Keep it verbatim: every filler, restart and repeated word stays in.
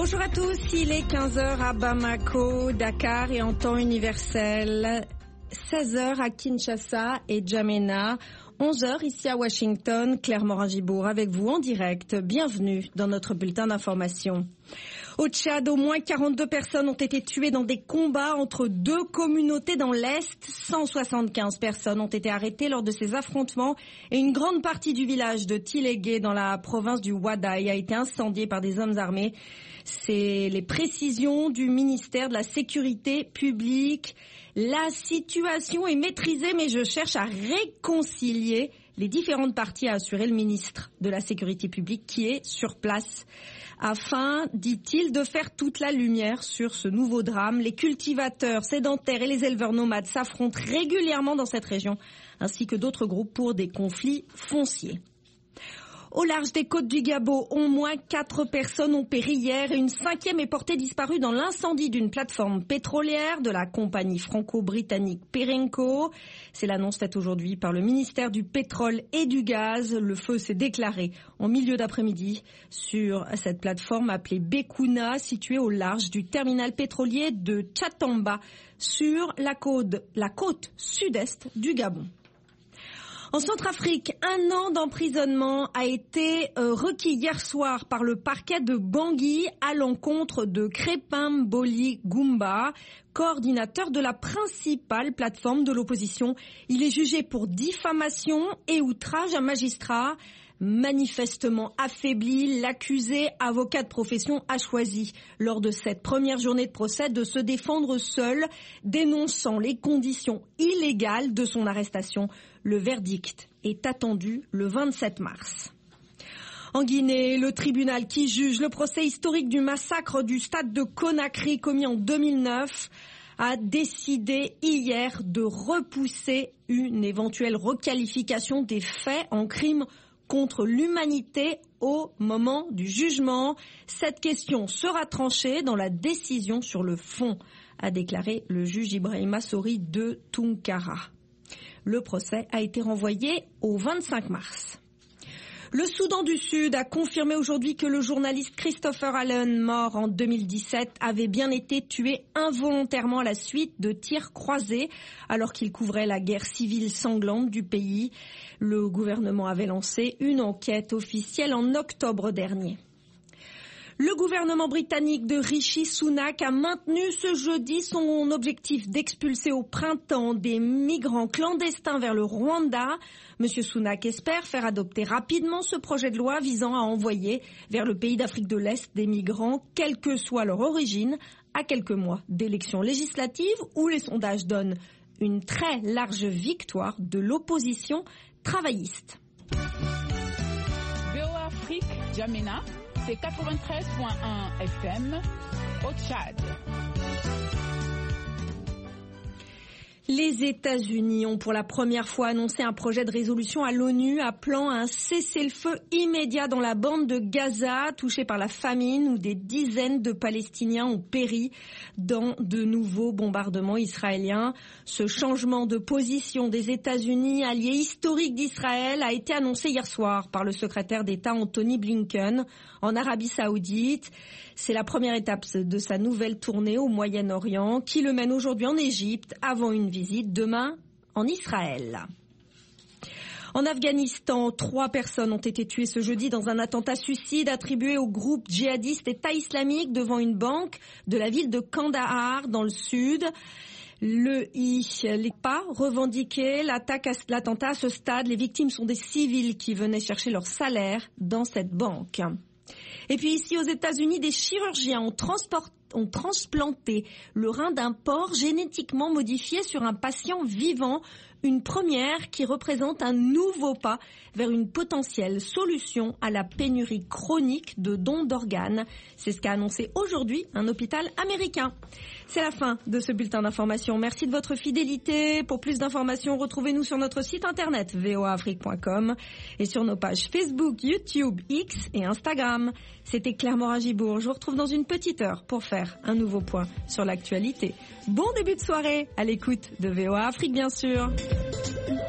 Bonjour à tous, il est quinze heures à Bamako, Dakar et en temps universel, seize heures à Kinshasa et N'Djamena, onze heures ici à Washington, Claire Morin-Gibourg avec vous en direct. Bienvenue dans notre bulletin d'information. Au Tchad, au moins quarante-deux personnes ont été tuées dans des combats entre deux communautés dans l'Est. cent soixante-quinze personnes ont été arrêtées lors de ces affrontements et une grande partie du village de Tilégué dans la province du Wadaï a été incendiée par des hommes armés. C'est les précisions du ministère de la Sécurité publique. La situation est maîtrisée, mais je cherche à réconcilier les différentes parties, a assuré le ministre de la Sécurité publique qui est sur place. Afin, dit-il, de faire toute la lumière sur ce nouveau drame. Les cultivateurs sédentaires et les éleveurs nomades s'affrontent régulièrement dans cette région, ainsi que d'autres groupes pour des conflits fonciers. Au large des côtes du Gabon, au moins quatre personnes ont péri hier et une cinquième est portée disparue dans l'incendie d'une plateforme pétrolière de la compagnie franco-britannique Perenco. C'est l'annonce faite aujourd'hui par le ministère du pétrole et du gaz. Le feu s'est déclaré en milieu d'après-midi sur cette plateforme appelée Bekuna, située au large du terminal pétrolier de Tchatamba, sur la côte, la côte sud-est du Gabon. En Centrafrique, un an d'emprisonnement a été euh, requis hier soir par le parquet de Bangui à l'encontre de Crépin Mboli Goumba, coordinateur de la principale plateforme de l'opposition. Il est jugé pour diffamation et outrage à magistrat. Manifestement affaibli, l'accusé, avocat de profession, a choisi, lors de cette première journée de procès, de se défendre seul, dénonçant les conditions illégales de son arrestation. Le verdict est attendu le vingt-sept mars. En Guinée, le tribunal qui juge le procès historique du massacre du stade de Conakry commis en deux mille neuf a décidé hier de repousser une éventuelle requalification des faits en crime contre l'humanité au moment du jugement. Cette question sera tranchée dans la décision sur le fond, a déclaré le juge Ibrahima Sori de Tunkara. Le procès a été renvoyé au vingt-cinq mars. Le Soudan du Sud a confirmé aujourd'hui que le journaliste Christopher Allen, mort en deux mille dix-sept, avait bien été tué involontairement à la suite de tirs croisés alors qu'il couvrait la guerre civile sanglante du pays. Le gouvernement avait lancé une enquête officielle en octobre dernier. Le gouvernement britannique de Rishi Sunak a maintenu ce jeudi son objectif d'expulser au printemps des migrants clandestins vers le Rwanda. Monsieur Sunak espère faire adopter rapidement ce projet de loi visant à envoyer vers le pays d'Afrique de l'Est des migrants, quelle que soit leur origine, à quelques mois d'élections législatives où les sondages donnent une très large victoire de l'opposition travailliste. V O A Afrique, N'Djamena, c'est quatre-vingt-treize virgule un F M au Tchad. Les États-Unis ont pour la première fois annoncé un projet de résolution à l'ONU appelant à un cessez-le-feu immédiat dans la bande de Gaza, touchée par la famine, où des dizaines de Palestiniens ont péri dans de nouveaux bombardements israéliens. Ce changement de position des États-Unis, allié historique d'Israël, a été annoncé hier soir par le secrétaire d'État Anthony Blinken en Arabie Saoudite. C'est la première étape de sa nouvelle tournée au Moyen-Orient qui le mène aujourd'hui en Égypte avant une visite demain en Israël. En Afghanistan, trois personnes ont été tuées ce jeudi dans un attentat suicide attribué au groupe djihadiste État islamique devant une banque de la ville de Kandahar dans le sud. Le I N n'a pas revendiqué l'attaque à, l'attentat à ce stade. Les victimes sont des civils qui venaient chercher leur salaire dans cette banque. Et puis ici aux États-Unis, des chirurgiens ont, transport, ont transplanté le rein d'un porc génétiquement modifié sur un patient vivant. Une première qui représente un nouveau pas vers une potentielle solution à la pénurie chronique de dons d'organes. C'est ce qu'a annoncé aujourd'hui un hôpital américain. C'est la fin de ce bulletin d'information. Merci de votre fidélité. Pour plus d'informations, retrouvez-nous sur notre site internet v o a afrique point com et sur nos pages Facebook, YouTube, X et Instagram. C'était Claire Morin-Gibourg. Je vous retrouve dans une petite heure pour faire un nouveau point sur l'actualité. Bon début de soirée à l'écoute de V O A Afrique, bien sûr.